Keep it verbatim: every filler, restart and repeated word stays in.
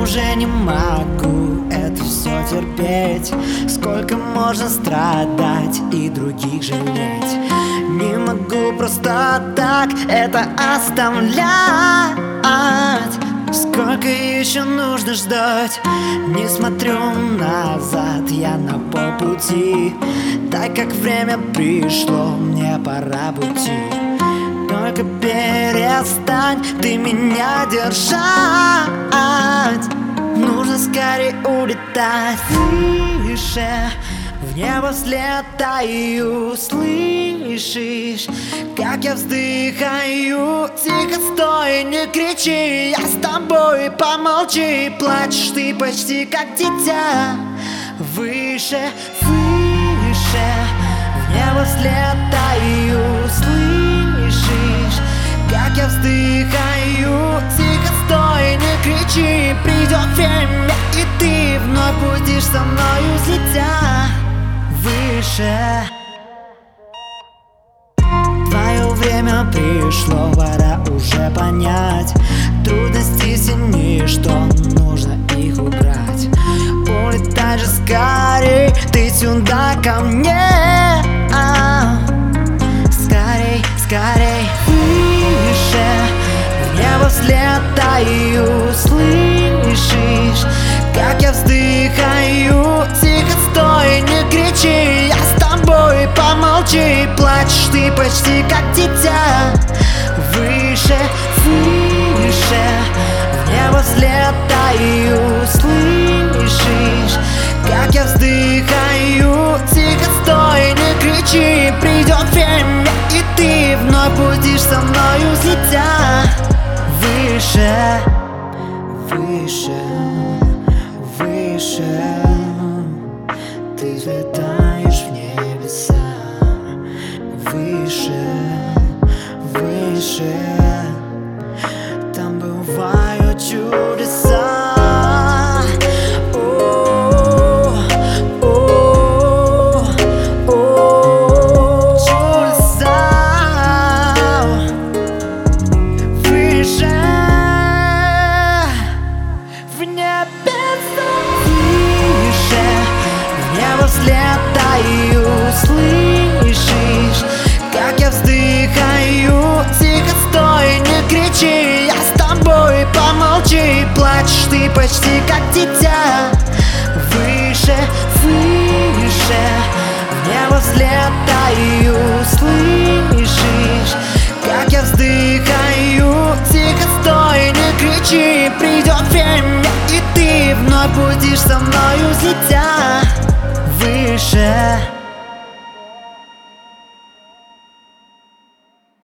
уже не могу это все терпеть. Сколько можно страдать и других жалеть? Не могу просто так это оставлять. Сколько еще нужно ждать? Не смотрю назад, я на полпути. Так как время пришло, мне пора в пути. Только перестань ты меня держать. Нужно скорее улетать выше, в небо взлетаю. Слышишь, как я вздыхаю? Тихо, стой, не кричи, я с тобой, помолчи. Плачешь ты почти как дитя. Выше, выше, в небо взлетаю. Слышишь, как я вздыхаю? Тихо, стой, не кричи. Придет время, и ты вновь будешь со мною взлетя выше. Твое время пришло, пора уже понять. Трудности сильнее, что нужно их убрать. Улетай же скорей, ты сюда ко мне. а, Скорей, скорей, выше, в небо взлетаю. Слышишь, как я вздыхаю? Тихо, стой, не кричи, я с тобой, помолчи. Плачешь ты почти как дитя. Выше, выше, в небо взлетаю. Слышишь, как я вздыхаю? Тихо, стой, не кричи. Придет время, и ты вновь будешь со мною взлетя выше, выше, выше. Ты взлетаешь в небеса. Выше, выше, там бывают чудеса. Взлетаю, слышишь, как я вздыхаю? Тихо, стой, не кричи, я с тобой, помолчи. Плачешь ты почти как дитя. Выше, выше, в небо взлетаю. Слышишь, как я вздыхаю? Тихо, стой, не кричи. Придет время, и ты вновь будешь со мною взлетя выше.